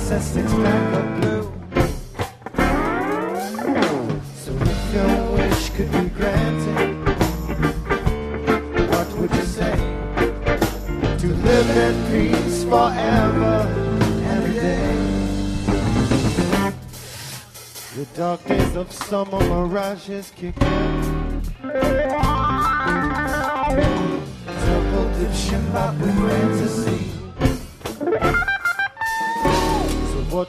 a six-pack of blue. So if your wish could be granted, what would you say? To live in peace forever and a day. The dark days of summer mirages kick in. Temple dip shim bop with fantasy.